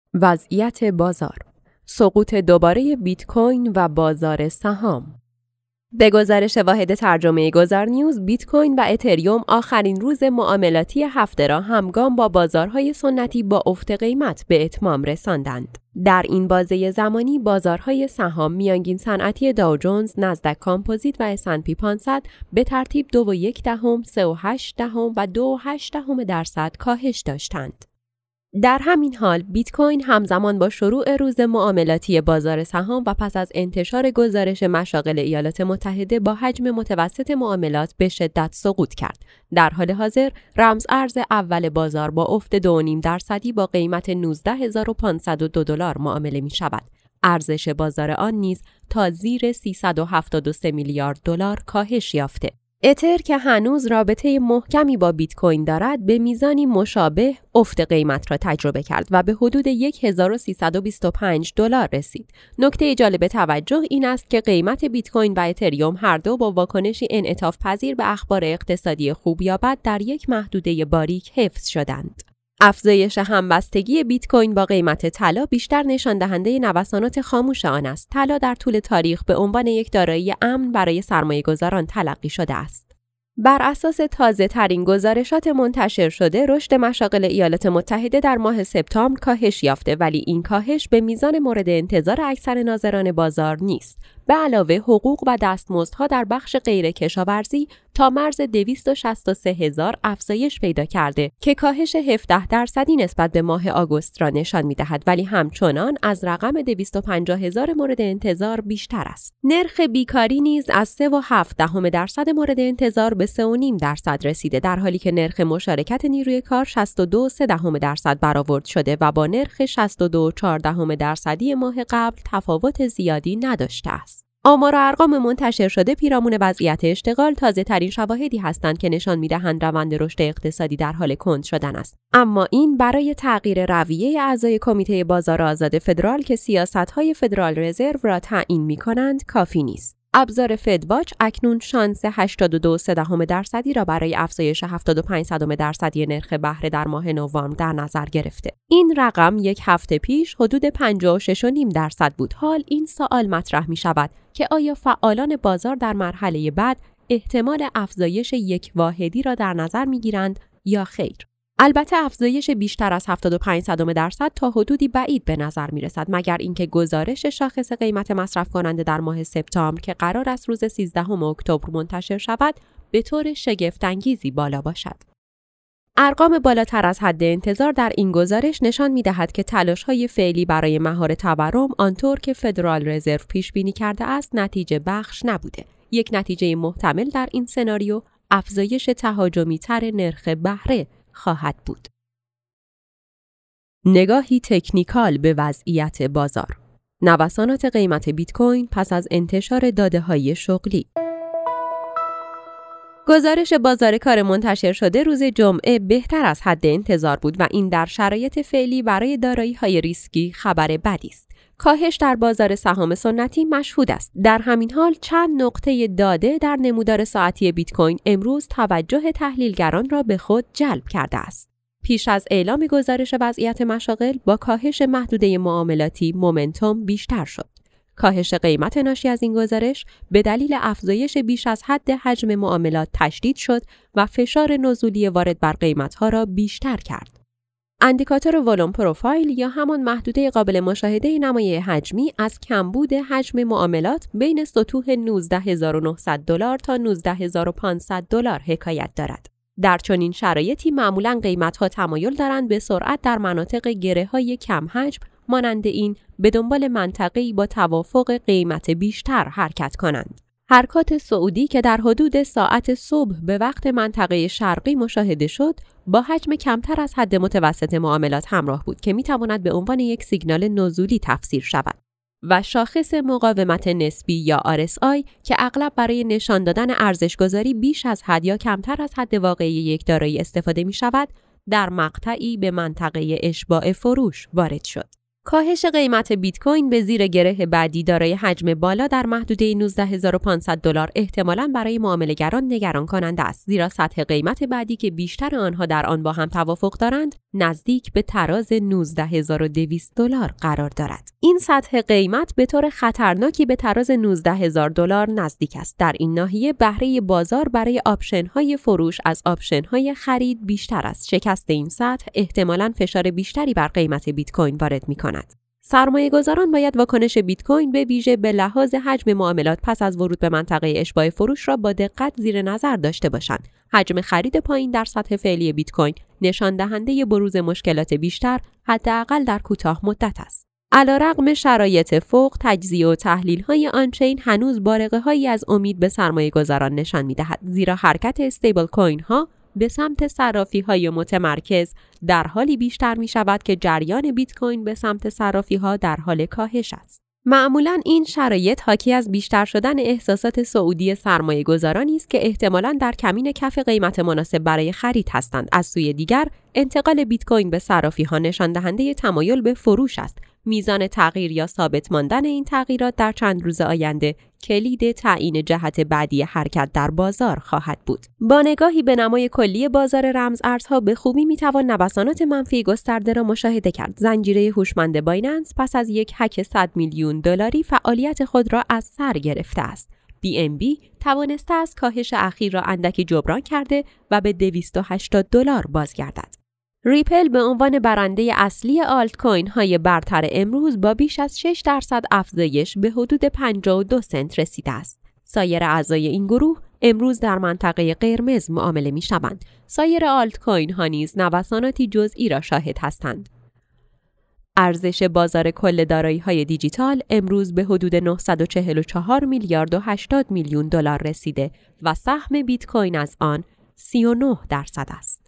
وضعیت بازار، سقوط دوباره بیت کوین و بازار سهام. به گزارش واحد ترجمه گذارنیوز، بیت کوین و اتریوم آخرین روز معاملاتی هفته را همگام با بازارهای سنتی با افت قیمت به اتمام رساندند. در این بازه زمانی بازارهای سهام میانگین صنعتی داو جونز، نزدک کامپوزیت و S&P 500 به ترتیب 2.1%، 3.8% و 2.8% کاهش داشتند. در همین حال بیت کوین همزمان با شروع روز معاملاتی بازار سهام و پس از انتشار گزارش مشاغل ایالات متحده با حجم متوسط معاملات به شدت سقوط کرد. در حال حاضر رمز ارز اول بازار با افت 2.5% با قیمت $19502 معامله می شود. ارزش بازار آن نیز تا زیر $373 میلیارد کاهش یافته. اتر که هنوز رابطه محکمی با بیت کوین دارد به میزانی مشابه افت قیمت را تجربه کرد و به حدود $1325 رسید. نکته جالب توجه این است که قیمت بیت کوین و اتریوم هر دو با واکنشی انعطاف پذیر به اخبار اقتصادی خوب یا بد در یک محدوده باریک حفظ شدند. افزایش همبستگی بیت کوین با قیمت طلا بیشتر نشان دهنده نوسانات خاموش آن است. طلا در طول تاریخ به عنوان یک دارایی امن برای سرمایه‌گذاران تلقی شده است. بر اساس تازه ترین گزارشات منتشر شده، رشد مشاغل ایالات متحده در ماه سپتامبر کاهش یافته، ولی این کاهش به میزان مورد انتظار اکثر ناظران بازار نیست. به علاوه حقوق و دستمزدها در بخش غیر کشاورزی تا مرز 263,000 افزایش پیدا کرده که کاهش 17% نسبت به ماه آگوست را نشان می‌دهد، ولی همچنان از رقم 250,000 مورد انتظار بیشتر است. نرخ بیکاری نیز از 3.7% مورد انتظار به 3.5% رسیده، در حالی که نرخ مشارکت نیروی کار 62.3% برآورد شده و با نرخ 62.4% ماه قبل تفاوت زیادی نداشته است. آمار و ارقام منتشر شده پیرامون وضعیت اشتغال تازه ترین شواهدی هستند که نشان می‌دهند روند رشد اقتصادی در حال کند شدن است. اما این برای تغییر رویه اعضای کمیته بازار آزاد فدرال که سیاست‌های فدرال رزرو را تعیین می‌کنند کافی نیست. ابزار فدواچ اکنون شانس 82.3% را برای افزایش 75% نرخ بهره در ماه نوامبر در نظر گرفته. این رقم یک هفته پیش حدود 56.5% بود. حال این سوال مطرح می شود که آیا فعالان بازار در مرحله بعد احتمال افزایش یک واحدی را در نظر می گیرند یا خیر؟ البته افزایش بیشتر از 75% تا حدودی بعید به نظر می رسد، مگر اینکه گزارش شاخص قیمت مصرف کننده در ماه سپتامبر که قرار است روز 13 اکتبر منتشر شود به طور شگفت‌انگیزی بالا باشد. ارقام بالاتر از حد انتظار در این گزارش نشان می دهد که تلاش‌های فعلی برای مهار تورم آنطور که فدرال رزرو پیش بینی کرده است نتیجه بخش نبوده. یک نتیجه محتمل در این سناریو افزایش تهاجمی‌تر نرخ بهره خواهد بود. نگاهی تکنیکال به وضعیت بازار. نوسانات قیمت بیت کوین پس از انتشار داده‌های شغلی. گزارش بازار کار منتشر شده روز جمعه بهتر از حد انتظار بود و این در شرایط فعلی برای دارایی‌های ریسکی خبر بدی است. کاهش در بازار سهام سنتی مشهود است. در همین حال چند نقطه داده در نمودار ساعتی بیت کوین امروز توجه تحلیلگران را به خود جلب کرده است. پیش از اعلام گزارش وضعیت مشاغل با کاهش محدوده معاملاتی مومنتوم بیشتر شد. کاهش قیمت ناشی از این گزارش به دلیل افزایش بیش از حد حجم معاملات تشدید شد و فشار نزولی وارد بر قیمت‌ها را بیشتر کرد. اندیکاتور ولوم پروفایل یا همان محدوده قابل مشاهده نمایه حجمی از کمبود حجم معاملات بین سطوح $19,900 تا $19,500 حکایت دارد. در چنین شرایطی معمولاً قیمت‌ها تمایل دارند به سرعت در مناطق گره‌های کم حجم مانند این به دنبال منطقه‌ای با توافق قیمت بیشتر حرکت کنند. حرکات صعودی که در حدود ساعت صبح به وقت منطقه شرقی مشاهده شد، با حجم کمتر از حد متوسط معاملات همراه بود که می‌تواند به عنوان یک سیگنال نزولی تفسیر شود. و شاخص مقاومت نسبی یا RSI که اغلب برای نشان دادن ارزش‌گذاری بیش از حد یا کمتر از حد واقعی یک دارایی استفاده می‌شود، در مقطعی به منطقه اشباع فروش وارد شد. کاهش قیمت بیت کوین به زیر گره بعدی دارای حجم بالا در محدوده $19,500 احتمالاً برای معامله‌گران نگران کننده است، زیرا سطح قیمت بعدی که بیشتر آنها در آن با هم توافق دارند نزدیک به تراز $19,200 قرار دارد. این سطح قیمت به طور خطرناکی به تراز $19,000 نزدیک است. در این ناحیه بهره بازار برای آپشن‌های فروش از آپشن‌های خرید بیشتر است. شکست این سطح احتمالاً فشار بیشتری بر قیمت بیت کوین وارد می‌کند. سرمایه‌گذاران باید واکنش بیت کوین به ویژه به لحاظ حجم معاملات پس از ورود به منطقه اشباع فروش را با دقت زیر نظر داشته باشند. حجم خرید پایین در سطح فعلی بیت کوین نشان دهنده بروز مشکلات بیشتر حداقل در کوتاه مدت است. علیرغم شرایط فوق، تجزیه و تحلیل‌های آنچین هنوز بارقه‌هایی از امید به سرمایه‌گذاران نشان می‌دهد، زیرا حرکت استیبل کوین‌ها به سمت صرافی‌های متمرکز در حالی بیشتر می‌شود که جریان بیت کوین به سمت صرافی‌ها در حال کاهش است. معمولاً این شرایط حاکی از بیشتر شدن احساسات صعودی سرمایه‌گذارانی است که احتمالاً در کمین کف قیمت مناسب برای خرید هستند. از سوی دیگر، انتقال بیت کوین به صرافی‌ها نشان دهنده تمایل به فروش است. میزان تغییر یا ثابت ماندن این تغییرات در چند روز آینده کلید تعیین جهت بعدی حرکت در بازار خواهد بود. با نگاهی به نمای کلی بازار رمز ارزها به خوبی میتوان نوسانات منفی گسترده را مشاهده کرد. زنجیره هوشمند بایننس پس از یک هک $100 میلیون فعالیت خود را از سر گرفته است. BNB توانسته است کاهش اخیر را اندکی جبران کرده و به $280 بازگردد. ریپل به عنوان برنده اصلی آلت کوین های برتر امروز با بیش از 6% افزایش به حدود 52 سنت رسیده است. سایر اعضای این گروه امروز در منطقه قرمز معامله می شوند. سایر آلت کوین ها نیز نوساناتی جزئی را شاهد هستند. ارزش بازار کل دارایی‌های دیجیتال امروز به حدود $944 میلیارد و 80 میلیون دلار رسیده و سهم بیت کوین از آن 39% است.